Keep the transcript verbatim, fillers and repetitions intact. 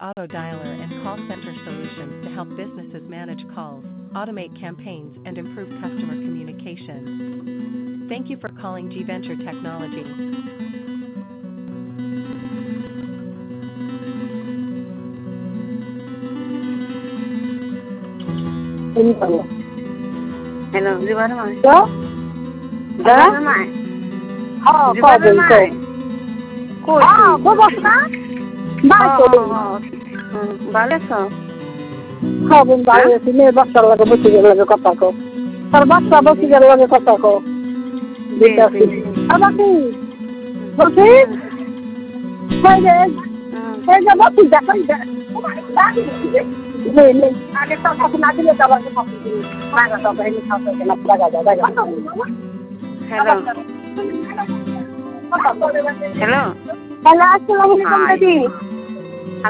auto dialer and call center solutions to help businesses manage calls, automate campaigns, and improve customer communication. Thank you for calling G Venture Technology. Hello, Giovanna Mai. Đó. Giovanna Mai. Ờ, có Giovanna gì Mai. cô? Ờ, có bác đó. Bác Oh, cô. oh, oh. Vale eso. হ্যাঁ বোন ভালো আছি মেয়ে বাচ্চার লাগে বসে গেল লাগে কথা কো তার বাচ্চা বসে গেল লাগে কথা কো দেখছি আর বাকি বসে কই রে কই যা বসে যা কই যা নেই নেই আগে তো কথা না দিলে তো আবার মারা তো বাইরে খাওয়া তো না লাগা যায় লাগা Hello. Hello. হ্যালো আসসালামু আলাইকুম Hi. দাদি